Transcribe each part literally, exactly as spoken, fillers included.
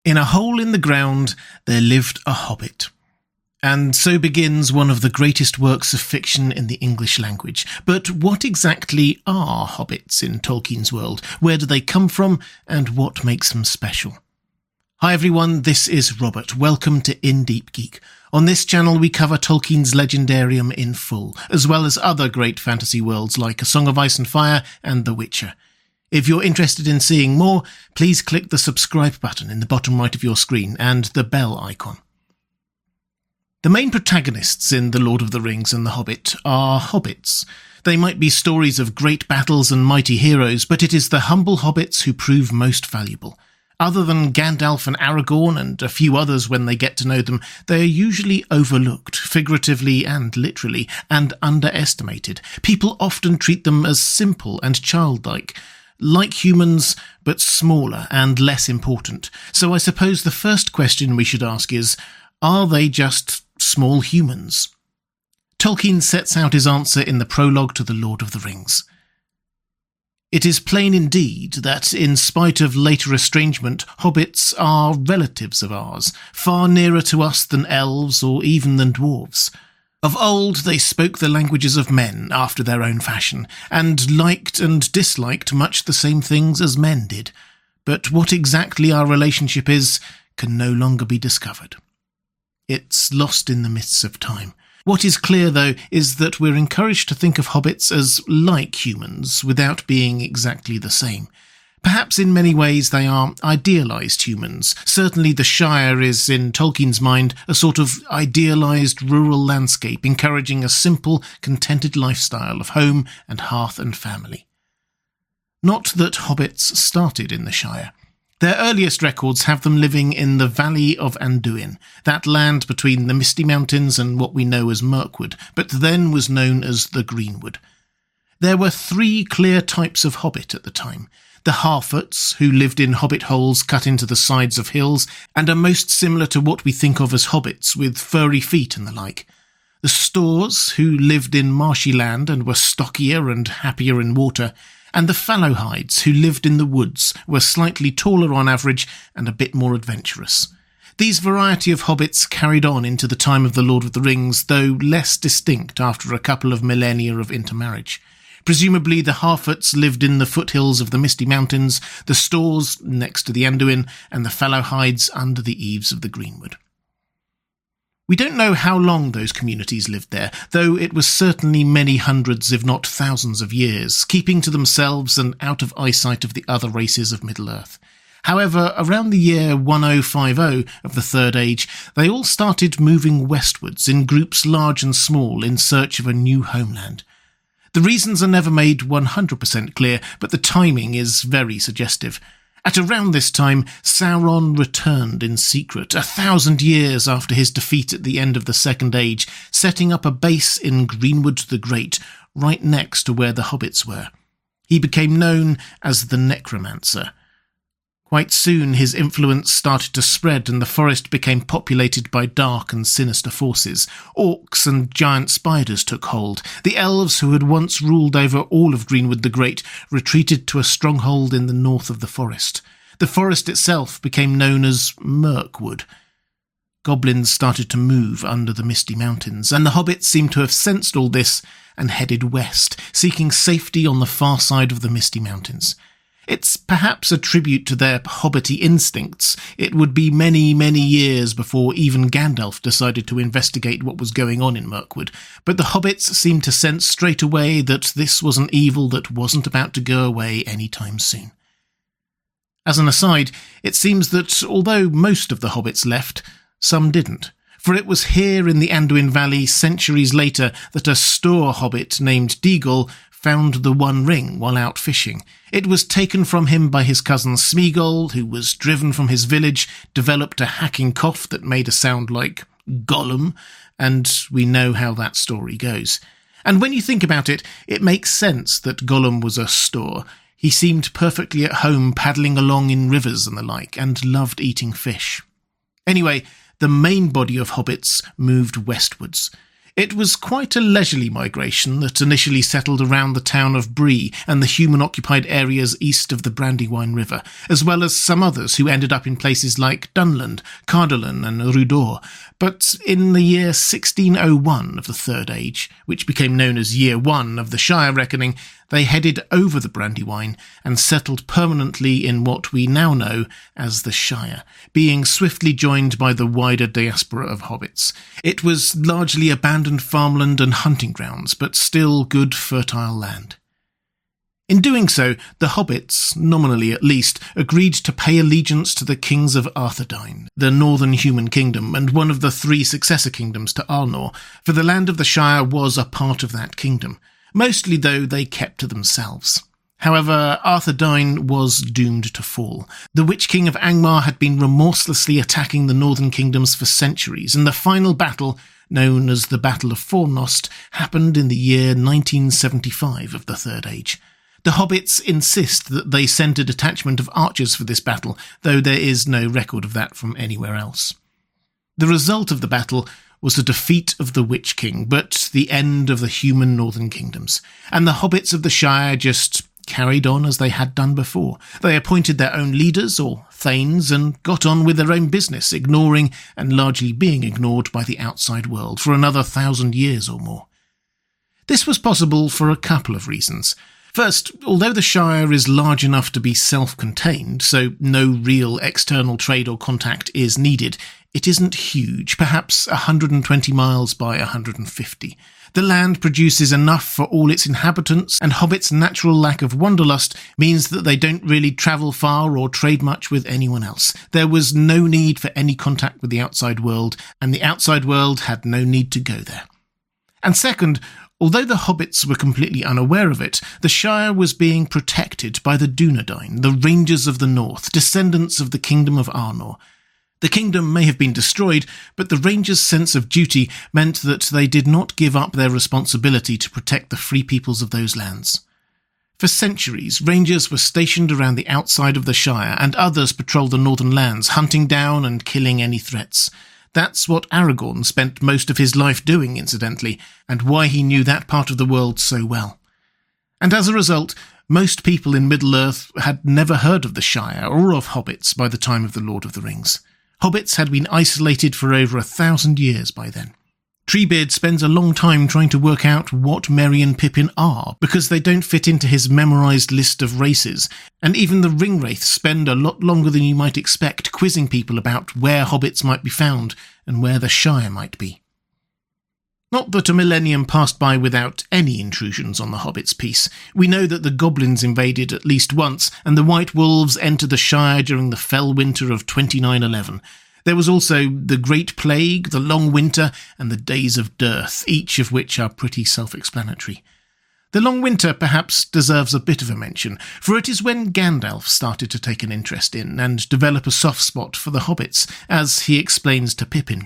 In a hole in the ground there lived a hobbit. And so begins one of the greatest works of fiction in the English language. But what exactly are hobbits in Tolkien's world? Where do they come from, and what makes them special? Hi everyone, this is Robert. Welcome to In Deep Geek. On this channel we cover Tolkien's Legendarium in full, as well as other great fantasy worlds like A Song of Ice and Fire and The Witcher. If you're interested in seeing more, please click the subscribe button in the bottom right of your screen and the bell icon. The main protagonists in The Lord of the Rings and The Hobbit are hobbits. They might be stories of great battles and mighty heroes, but it is the humble hobbits who prove most valuable. Other than Gandalf and Aragorn and a few others when they get to know them, they are usually overlooked, figuratively and literally, and underestimated. People often treat them as simple and childlike, like humans, but smaller and less important. So I suppose the first question we should ask is, are they just small humans? Tolkien sets out his answer in the prologue to The Lord of the Rings. It is plain indeed that, in spite of later estrangement, hobbits are relatives of ours, far nearer to us than elves or even than dwarves. Of old they spoke the languages of men after their own fashion, and liked and disliked much the same things as men did. But what exactly our relationship is can no longer be discovered. It's lost in the mists of time. What is clear, though, is that we're encouraged to think of hobbits as like humans, without being exactly the same. Perhaps in many ways they are idealised humans. Certainly the Shire is, in Tolkien's mind, a sort of idealised rural landscape, encouraging a simple, contented lifestyle of home and hearth and family. Not that hobbits started in the Shire. Their earliest records have them living in the Valley of Anduin, that land between the Misty Mountains and what we know as Mirkwood, but then was known as the Greenwood. There were three clear types of hobbit at the time. The Harfoots, who lived in hobbit holes cut into the sides of hills, and are most similar to what we think of as hobbits, with furry feet and the like. The Stors, who lived in marshy land and were stockier and happier in water, and the Fallowhides, who lived in the woods, were slightly taller on average and a bit more adventurous. These variety of hobbits carried on into the time of The Lord of the Rings, though less distinct after a couple of millennia of intermarriage. Presumably the Harfoots lived in the foothills of the Misty Mountains, the Stors next to the Anduin, and the Fallowhides under the eaves of the Greenwood. We don't know how long those communities lived there, though it was certainly many hundreds if not thousands of years, keeping to themselves and out of eyesight of the other races of Middle-earth. However, around the year ten fifty of the Third Age, they all started moving westwards in groups large and small in search of a new homeland. The reasons are never made one hundred percent clear, but the timing is very suggestive. At around this time, Sauron returned in secret, a thousand years after his defeat at the end of the Second Age, setting up a base in Greenwood the Great, right next to where the hobbits were. He became known as the Necromancer. Quite soon his influence started to spread and the forest became populated by dark and sinister forces. Orcs and giant spiders took hold. The elves, who had once ruled over all of Greenwood the Great, retreated to a stronghold in the north of the forest. The forest itself became known as Mirkwood. Goblins started to move under the Misty Mountains, and the hobbits seemed to have sensed all this and headed west, seeking safety on the far side of the Misty Mountains. It's perhaps a tribute to their hobbity instincts. It would be many, many years before even Gandalf decided to investigate what was going on in Mirkwood, but the hobbits seemed to sense straight away that this was an evil that wasn't about to go away anytime soon. As an aside, it seems that although most of the hobbits left, some didn't. For it was here in the Anduin Valley centuries later that a Stor hobbit named Deagol found the One Ring while out fishing. It was taken from him by his cousin Smeagol, who was driven from his village, developed a hacking cough that made a sound like Gollum, and we know how that story goes. And when you think about it, it makes sense that Gollum was a Stor. He seemed perfectly at home paddling along in rivers and the like, and loved eating fish. Anyway, the main body of hobbits moved westwards. It was quite a leisurely migration that initially settled around the town of Bree and the human-occupied areas east of the Brandywine River, as well as some others who ended up in places like Dunland, Cardolan and Rudor. But in the year sixteen oh one of the Third Age, which became known as Year One of the Shire Reckoning, they headed over the Brandywine and settled permanently in what we now know as the Shire, being swiftly joined by the wider diaspora of hobbits. It was largely abandoned farmland and hunting grounds, but still good fertile land. In doing so, the hobbits, nominally at least, agreed to pay allegiance to the kings of Arthedain, the northern human kingdom, and one of the three successor kingdoms to Arnor, for the land of the Shire was a part of that kingdom. Mostly, though, they kept to themselves. However, Arthedain was doomed to fall. The Witch King of Angmar had been remorselessly attacking the northern kingdoms for centuries, and the final battle, known as the Battle of Fornost, happened in the year nineteen seventy-five of the Third Age. The hobbits insist that they sent a detachment of archers for this battle, though there is no record of that from anywhere else. The result of the battle was the defeat of the Witch King, but the end of the human northern kingdoms, and the hobbits of the Shire just carried on as they had done before. They appointed their own leaders, or thanes, and got on with their own business, ignoring and largely being ignored by the outside world for another thousand years or more. This was possible for a couple of reasons. First, although the Shire is large enough to be self-contained, so no real external trade or contact is needed, it isn't huge, perhaps one hundred twenty miles by one hundred fifty. The land produces enough for all its inhabitants, and hobbits' natural lack of wanderlust means that they don't really travel far or trade much with anyone else. There was no need for any contact with the outside world, and the outside world had no need to go there. And second, although the hobbits were completely unaware of it, the Shire was being protected by the Dunedain, the Rangers of the North, descendants of the Kingdom of Arnor. The kingdom may have been destroyed, but the Rangers' sense of duty meant that they did not give up their responsibility to protect the free peoples of those lands. For centuries, Rangers were stationed around the outside of the Shire, and others patrolled the northern lands, hunting down and killing any threats. That's what Aragorn spent most of his life doing, incidentally, and why he knew that part of the world so well. And as a result, most people in Middle-earth had never heard of the Shire or of hobbits by the time of the Lord of the Rings. Hobbits had been isolated for over a thousand years by then. Treebeard spends a long time trying to work out what Merry and Pippin are, because they don't fit into his memorised list of races, and even the Ringwraiths spend a lot longer than you might expect quizzing people about where hobbits might be found and where the Shire might be. Not that a millennium passed by without any intrusions on the Hobbits' peace. We know that the goblins invaded at least once, and the White Wolves entered the Shire during the fell winter of twenty-nine eleven. There was also the Great Plague, the Long Winter, and the Days of Dearth, each of which are pretty self-explanatory. The Long Winter perhaps deserves a bit of a mention, for it is when Gandalf started to take an interest in and develop a soft spot for the hobbits, as he explains to Pippin.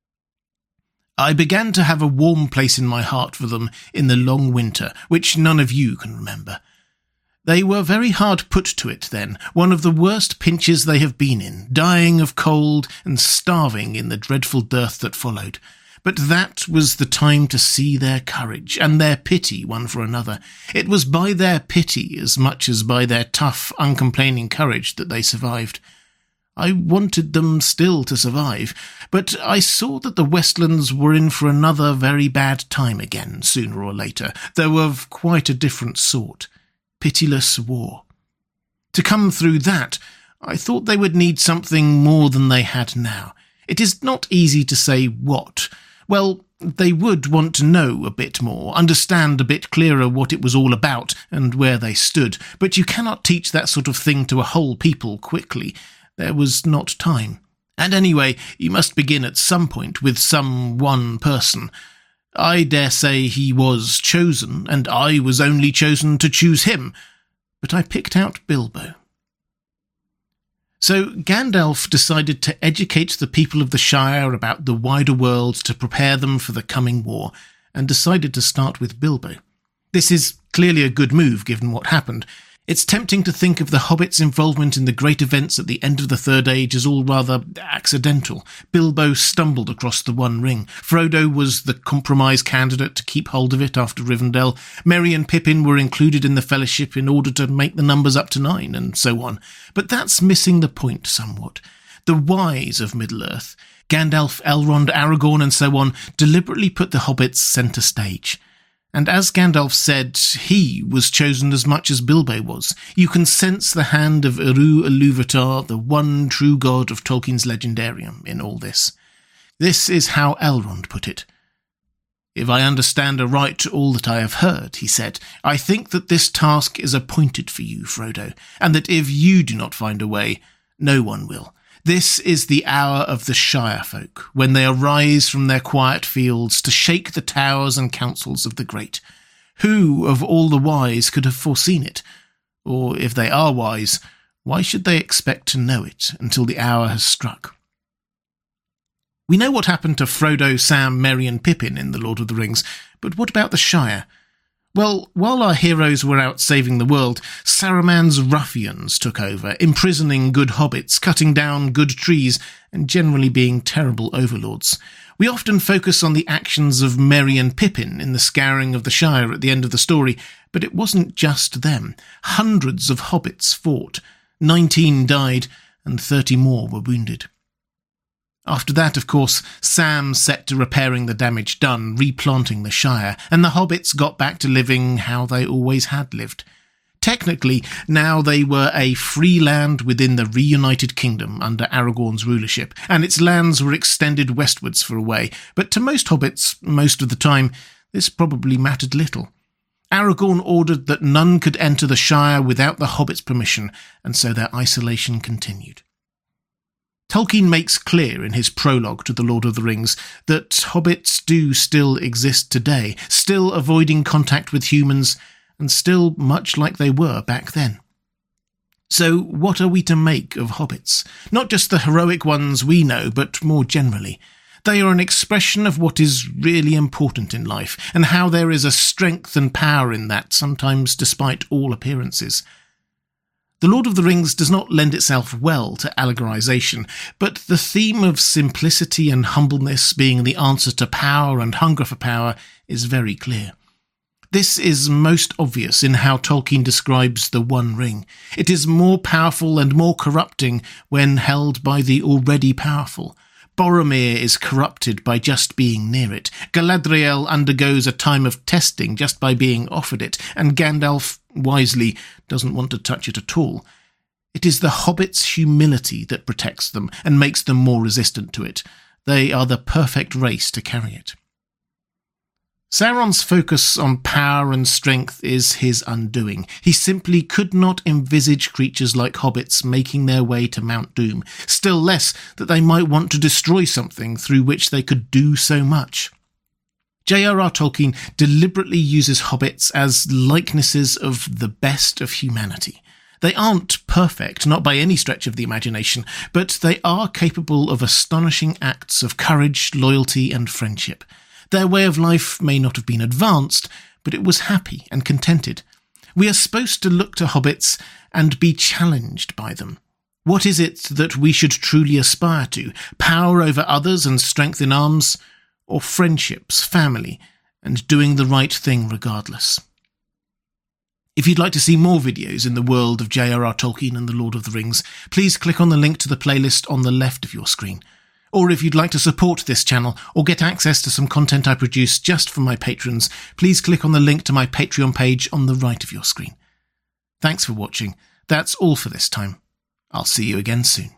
I began to have a warm place in my heart for them in the long winter, which none of you can remember. They were very hard put to it then, one of the worst pinches they have been in, dying of cold and starving in the dreadful dearth that followed. But that was the time to see their courage and their pity one for another. It was by their pity as much as by their tough, uncomplaining courage that they survived. I wanted them still to survive, but I saw that the Westlands were in for another very bad time again, sooner or later, though of quite a different sort. Pitiless war. To come through that, I thought they would need something more than they had now. It is not easy to say what. Well, they would want to know a bit more, understand a bit clearer what it was all about and where they stood, but you cannot teach that sort of thing to a whole people quickly. There was not time. And anyway, you must begin at some point with some one person. I dare say he was chosen, and I was only chosen to choose him, but I picked out Bilbo. So Gandalf decided to educate the people of the Shire about the wider world to prepare them for the coming war, and decided to start with Bilbo. This is clearly a good move given what happened. It's tempting to think of the Hobbits' involvement in the great events at the end of the Third Age as all rather accidental. Bilbo stumbled across the One Ring. Frodo was the compromise candidate to keep hold of it after Rivendell. Merry and Pippin were included in the Fellowship in order to make the numbers up to nine, and so on. But that's missing the point somewhat. The wise of Middle-earth, Gandalf, Elrond, Aragorn, and so on, deliberately put the Hobbits centre stage. And as Gandalf said, he was chosen as much as Bilbo was. You can sense the hand of Eru Ilúvatar, the one true god of Tolkien's legendarium, in all this. This is how Elrond put it. "If I understand aright all that I have heard," he said, "I think that this task is appointed for you, Frodo, and that if you do not find a way, no one will. This is the hour of the Shire folk, when they arise from their quiet fields to shake the towers and councils of the great. Who of all the wise could have foreseen it? Or, if they are wise, why should they expect to know it until the hour has struck?" We know what happened to Frodo, Sam, Merry and Pippin in The Lord of the Rings, but what about the Shire? Well, while our heroes were out saving the world, Saruman's ruffians took over, imprisoning good hobbits, cutting down good trees, and generally being terrible overlords. We often focus on the actions of Merry and Pippin in the scouring of the Shire at the end of the story, but it wasn't just them. Hundreds of hobbits fought, nineteen died, and thirty more were wounded. After that, of course, Sam set to repairing the damage done, replanting the Shire, and the hobbits got back to living how they always had lived. Technically, now they were a free land within the reunited kingdom under Aragorn's rulership, and its lands were extended westwards for a way, but to most hobbits, most of the time, this probably mattered little. Aragorn ordered that none could enter the Shire without the hobbits' permission, and so their isolation continued. Tolkien makes clear in his prologue to The Lord of the Rings that hobbits do still exist today, still avoiding contact with humans, and still much like they were back then. So what are we to make of hobbits? Not just the heroic ones we know, but more generally. They are an expression of what is really important in life, and how there is a strength and power in that, sometimes despite all appearances. The Lord of the Rings does not lend itself well to allegorization, but the theme of simplicity and humbleness being the answer to power and hunger for power is very clear. This is most obvious in how Tolkien describes the One Ring. It is more powerful and more corrupting when held by the already powerful. Boromir is corrupted by just being near it. Galadriel undergoes a time of testing just by being offered it, and Gandalf, wisely, doesn't want to touch it at all. It is the hobbits' humility that protects them and makes them more resistant to it. They are the perfect race to carry it. Sauron's focus on power and strength is his undoing. He simply could not envisage creatures like hobbits making their way to Mount Doom, still less that they might want to destroy something through which they could do so much. J R R Tolkien deliberately uses hobbits as likenesses of the best of humanity. They aren't perfect, not by any stretch of the imagination, but they are capable of astonishing acts of courage, loyalty, and friendship. Their way of life may not have been advanced, but it was happy and contented. We are supposed to look to hobbits and be challenged by them. What is it that we should truly aspire to? Power over others and strength in arms? Or friendships, family, and doing the right thing regardless? If you'd like to see more videos in the world of J R R Tolkien and The Lord of the Rings, please click on the link to the playlist on the left of your screen. Or if you'd like to support this channel or get access to some content I produce just for my patrons, please click on the link to my Patreon page on the right of your screen. Thanks for watching. That's all for this time. I'll see you again soon.